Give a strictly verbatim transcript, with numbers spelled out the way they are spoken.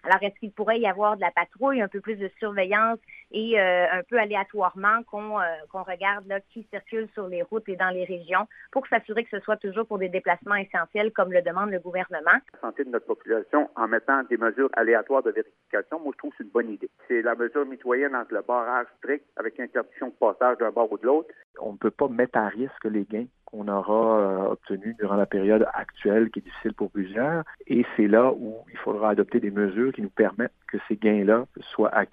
Alors, est-ce qu'il pourrait y avoir de la patrouille, un peu plus de surveillance et euh, un peu aléatoirement qu'on euh, qu'on regarde là, qui circule sur les routes et dans les régions pour s'assurer que ce soit toujours pour des déplacements essentiels comme le demande le gouvernement. La santé de notre population en mettant des mesures aléatoires de vérification, moi je trouve que c'est une bonne idée. C'est la mesure mitoyenne entre le barrage strict avec interdiction de passage d'un bord ou de l'autre. On ne peut pas mettre à risque les gains qu'on aura euh, obtenus durant la période actuelle qui est difficile pour plusieurs. Et c'est là où il faudra adopter des mesures qui nous permettent que ces gains-là soient acquis